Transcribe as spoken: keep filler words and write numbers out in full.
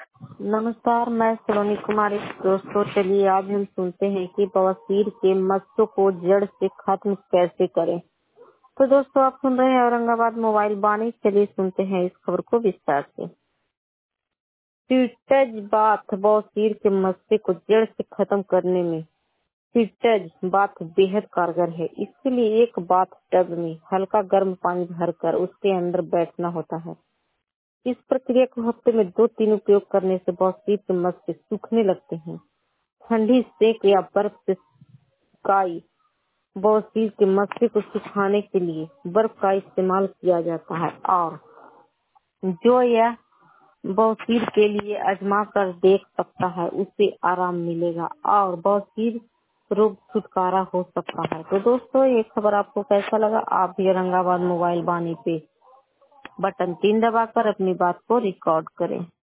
नमस्कार, मैं सलोनी कुमारी। दोस्तों, चलिए आज हम सुनते हैं कि बवासीर के मस्सों को जड़ से खत्म कैसे करें। तो दोस्तों, आप सुन रहे हैं औरंगाबाद मोबाइल बानी। चलिए सुनते हैं इस खबर को विस्तार से। सीटज बाथ बवासीर के मस्से को जड़ से खत्म करने में सीटज बाथ बेहद कारगर है। इसके लिए एक बाथ टब में हल्का गर्म पानी भरकर उसके अंदर बैठना होता है। इस प्रक्रिया को हफ्ते में दो तीन उपयोग करने से बवासीर के मस्से सूखने लगते हैं। ठंडी सेक या बर्फ से काई बवासीर के मस्से को सुखाने के लिए बर्फ का इस्तेमाल किया जाता है और जो यह बवासीर के लिए आजमा कर देख सकता है उसे आराम मिलेगा और बवासीर रोग छुटकारा हो सकता है। तो दोस्तों, ये खबर आपको कैसा लगा? आप भी औरंगाबाद मोबाइल बानी पे बटन तीन दबाकर अपनी बात को रिकॉर्ड करें।